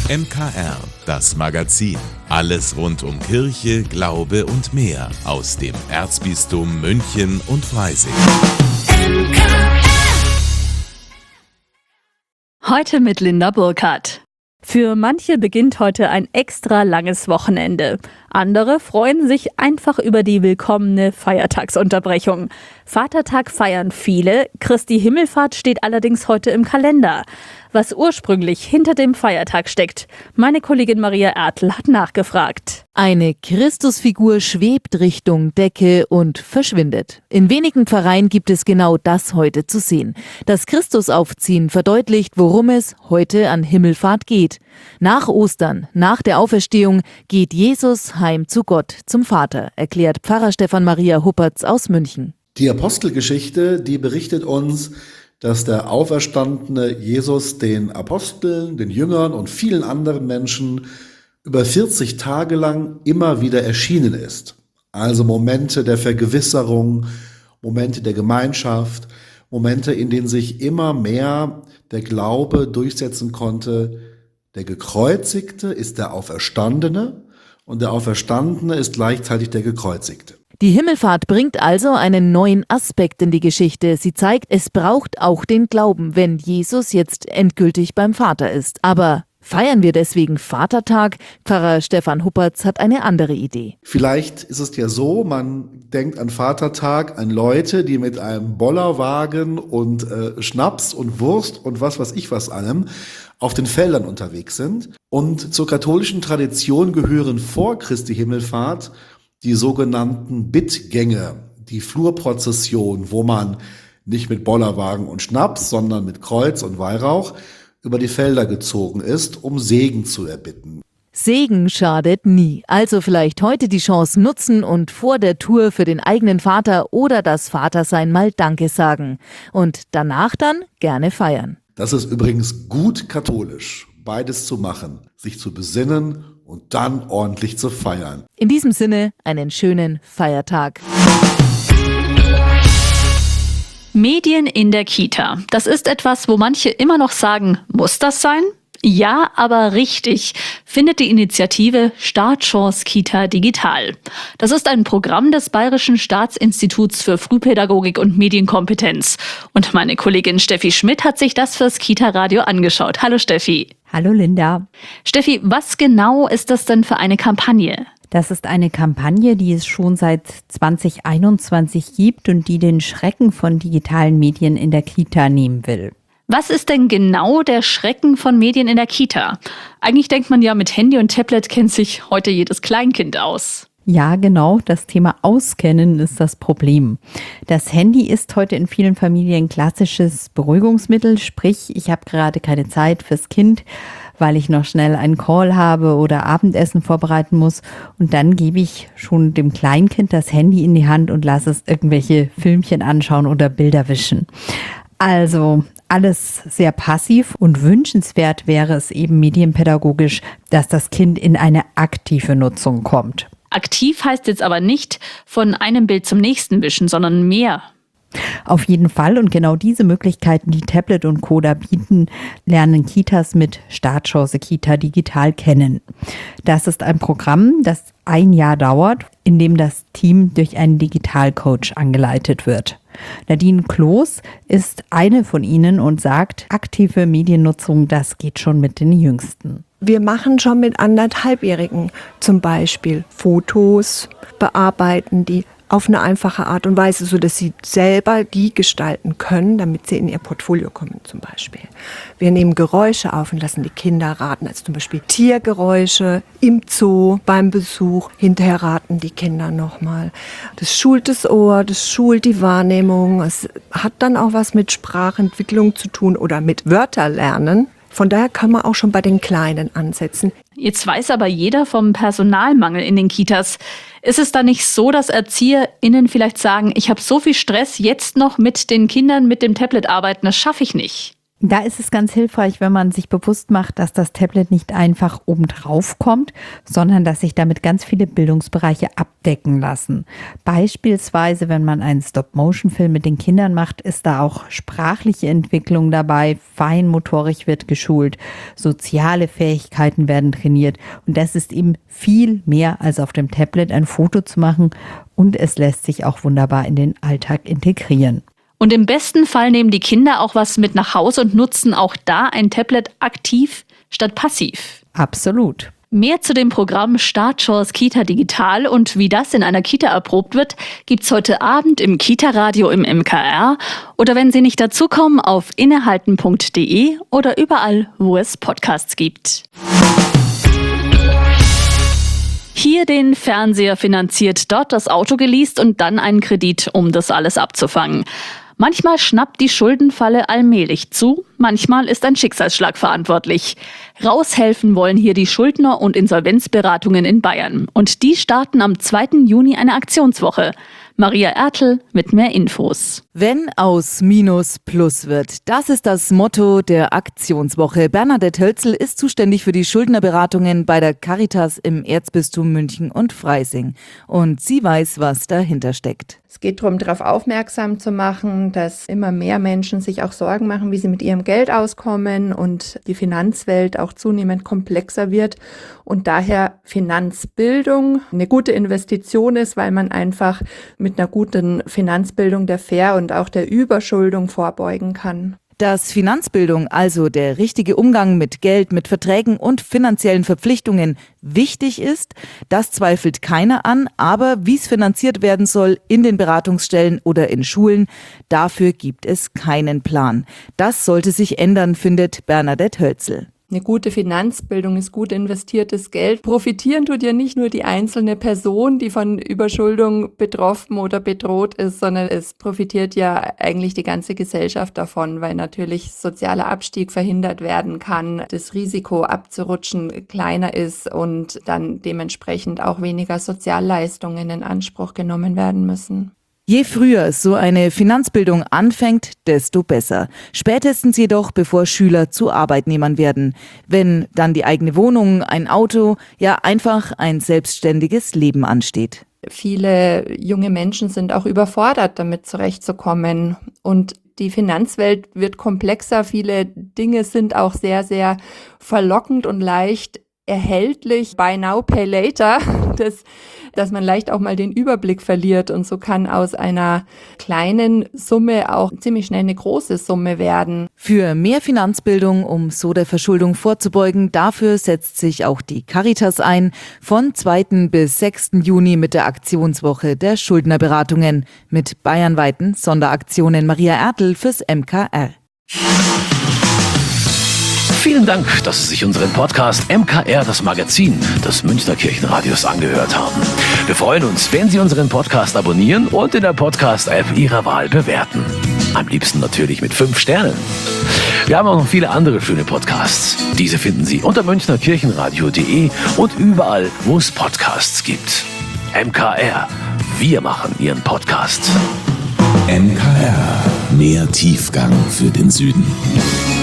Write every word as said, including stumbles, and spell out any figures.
M K R, das Magazin. Alles rund um Kirche, Glaube und mehr aus dem Erzbistum München und Freising. Heute mit Linda Burkhardt. Für manche beginnt heute ein extra langes Wochenende. Andere freuen sich einfach über die willkommene Feiertagsunterbrechung. Vatertag feiern viele, Christi Himmelfahrt steht allerdings heute im Kalender. Was ursprünglich hinter dem Feiertag steckt, meine Kollegin Maria Ertl hat nachgefragt. Eine Christusfigur schwebt Richtung Decke und verschwindet. In wenigen Pfarreien gibt es genau das heute zu sehen. Das Christusaufziehen verdeutlicht, worum es heute an Himmelfahrt geht. Nach Ostern, nach der Auferstehung, geht Jesus heim zu Gott, zum Vater, erklärt Pfarrer Stefan Maria Huppertz aus München. Die Apostelgeschichte, die berichtet uns, dass der auferstandene Jesus den Aposteln, den Jüngern und vielen anderen Menschen über vierzig Tage lang immer wieder erschienen ist. Also Momente der Vergewisserung, Momente der Gemeinschaft, Momente, in denen sich immer mehr der Glaube durchsetzen konnte. Der Gekreuzigte ist der Auferstandene und der Auferstandene ist gleichzeitig der Gekreuzigte. Die Himmelfahrt bringt also einen neuen Aspekt in die Geschichte. Sie zeigt, es braucht auch den Glauben, wenn Jesus jetzt endgültig beim Vater ist. Aber feiern wir deswegen Vatertag? Pfarrer Stefan Huppertz hat eine andere Idee. Vielleicht ist es ja so, man denkt an Vatertag an Leute, die mit einem Bollerwagen und äh, Schnaps und Wurst und was weiß ich was allem auf den Feldern unterwegs sind. Und zur katholischen Tradition gehören vor Christi Himmelfahrt die sogenannten Bittgänge, die Flurprozession, wo man nicht mit Bollerwagen und Schnaps, sondern mit Kreuz und Weihrauch über die Felder gezogen ist, um Segen zu erbitten. Segen schadet nie. Also vielleicht heute die Chance nutzen und vor der Tour für den eigenen Vater oder das Vatersein mal Danke sagen. Und danach dann gerne feiern. Das ist übrigens gut katholisch, beides zu machen, sich zu besinnen und dann ordentlich zu feiern. In diesem Sinne einen schönen Feiertag. Medien in der Kita. Das ist etwas, wo manche immer noch sagen, muss das sein? Ja, aber richtig, findet die Initiative Startchance Kita Digital. Das ist ein Programm des Bayerischen Staatsinstituts für Frühpädagogik und Medienkompetenz. Und meine Kollegin Steffi Schmidt hat sich das fürs Kita-Radio angeschaut. Hallo Steffi. Hallo Linda. Steffi, was genau ist das denn für eine Kampagne? Das ist eine Kampagne, die es schon seit zwanzig einundzwanzig gibt und die den Schrecken von digitalen Medien in der Kita nehmen will. Was ist denn genau der Schrecken von Medien in der Kita? Eigentlich denkt man ja, mit Handy und Tablet kennt sich heute jedes Kleinkind aus. Ja, genau, das Thema Auskennen ist das Problem. Das Handy ist heute in vielen Familien klassisches Beruhigungsmittel, sprich, ich habe gerade keine Zeit fürs Kind, weil ich noch schnell einen Call habe oder Abendessen vorbereiten muss. Und dann gebe ich schon dem Kleinkind das Handy in die Hand und lasse es irgendwelche Filmchen anschauen oder Bilder wischen. Also alles sehr passiv und wünschenswert wäre es eben medienpädagogisch, dass das Kind in eine aktive Nutzung kommt. Aktiv heißt jetzt aber nicht von einem Bild zum nächsten wischen, sondern mehr. Auf jeden Fall, und genau diese Möglichkeiten, die Tablet und Co. da bieten, lernen Kitas mit Startchance Kita Digital kennen. Das ist ein Programm, das ein Jahr dauert, in dem das Team durch einen Digitalcoach angeleitet wird. Nadine Kloß ist eine von ihnen und sagt, aktive Mediennutzung, das geht schon mit den Jüngsten. Wir machen schon mit anderthalbjährigen zum Beispiel Fotos, bearbeiten die auf eine einfache Art und Weise, sodass sie selber die gestalten können, damit sie in ihr Portfolio kommen zum Beispiel. Wir nehmen Geräusche auf und lassen die Kinder raten, also zum Beispiel Tiergeräusche im Zoo beim Besuch. Hinterher raten die Kinder nochmal. Das schult das Ohr, das schult die Wahrnehmung. Es hat dann auch was mit Sprachentwicklung zu tun oder mit Wörterlernen. Von daher kann man auch schon bei den Kleinen ansetzen. Jetzt weiß aber jeder vom Personalmangel in den Kitas. Ist es da nicht so, dass ErzieherInnen vielleicht sagen, ich habe so viel Stress, jetzt noch mit den Kindern mit dem Tablet arbeiten, das schaffe ich nicht? Da ist es ganz hilfreich, wenn man sich bewusst macht, dass das Tablet nicht einfach obendrauf kommt, sondern dass sich damit ganz viele Bildungsbereiche abdecken lassen. Beispielsweise, wenn man einen Stop-Motion-Film mit den Kindern macht, ist da auch sprachliche Entwicklung dabei, Feinmotorik wird geschult, soziale Fähigkeiten werden trainiert und das ist eben viel mehr als auf dem Tablet ein Foto zu machen und es lässt sich auch wunderbar in den Alltag integrieren. Und im besten Fall nehmen die Kinder auch was mit nach Hause und nutzen auch da ein Tablet aktiv statt passiv. Absolut. Mehr zu dem Programm Startchance Kita Digital und wie das in einer Kita erprobt wird, gibt's heute Abend im Kita-Radio im M K R oder wenn Sie nicht dazukommen auf innehalten punkt de oder überall, wo es Podcasts gibt. Hier den Fernseher finanziert, dort das Auto geleast und dann einen Kredit, um das alles abzufangen. Manchmal schnappt die Schuldenfalle allmählich zu, manchmal ist ein Schicksalsschlag verantwortlich. Raushelfen wollen hier die Schuldner- und Insolvenzberatungen in Bayern. Und die starten am zweiten Juni eine Aktionswoche. Maria Ertl mit mehr Infos. Wenn aus Minus Plus wird, das ist das Motto der Aktionswoche. Bernadette Hölzel ist zuständig für die Schuldnerberatungen bei der Caritas im Erzbistum München und Freising. Und sie weiß, was dahinter steckt. Es geht darum, darauf aufmerksam zu machen, dass immer mehr Menschen sich auch Sorgen machen, wie sie mit ihrem Geld auskommen und die Finanzwelt auch zunehmend komplexer wird und daher Finanzbildung eine gute Investition ist, weil man einfach mit einer guten Finanzbildung der Ver- und auch der Überschuldung vorbeugen kann. Dass Finanzbildung, also der richtige Umgang mit Geld, mit Verträgen und finanziellen Verpflichtungen wichtig ist, das zweifelt keiner an, aber wie es finanziert werden soll in den Beratungsstellen oder in Schulen, dafür gibt es keinen Plan. Das sollte sich ändern, findet Bernadette Hölzel. Eine gute Finanzbildung ist gut investiertes Geld. Profitieren tut ja nicht nur die einzelne Person, die von Überschuldung betroffen oder bedroht ist, sondern es profitiert ja eigentlich die ganze Gesellschaft davon, weil natürlich sozialer Abstieg verhindert werden kann, das Risiko abzurutschen kleiner ist und dann dementsprechend auch weniger Sozialleistungen in Anspruch genommen werden müssen. Je früher so eine Finanzbildung anfängt, desto besser. Spätestens jedoch, bevor Schüler zu Arbeitnehmern werden. Wenn dann die eigene Wohnung, ein Auto, ja einfach ein selbstständiges Leben ansteht. Viele junge Menschen sind auch überfordert, damit zurechtzukommen. Und die Finanzwelt wird komplexer. Viele Dinge sind auch sehr, sehr verlockend und leicht erhältlich. Buy now, pay later. Das dass man leicht auch mal den Überblick verliert und so kann aus einer kleinen Summe auch ziemlich schnell eine große Summe werden. Für mehr Finanzbildung, um so der Verschuldung vorzubeugen, dafür setzt sich auch die Caritas ein, von zweiten bis sechsten Juni mit der Aktionswoche der Schuldnerberatungen mit bayernweiten Sonderaktionen. Maria Ertl fürs M K R. Vielen Dank, dass Sie sich unseren Podcast M K R, das Magazin des Münchner Kirchenradios, angehört haben. Wir freuen uns, wenn Sie unseren Podcast abonnieren und in der Podcast-App Ihrer Wahl bewerten. Am liebsten natürlich mit fünf Sternen. Wir haben auch noch viele andere schöne Podcasts. Diese finden Sie unter münchner kirchenradio punkt de und überall, wo es Podcasts gibt. M K R, wir machen Ihren Podcast. M K R, mehr Tiefgang für den Süden.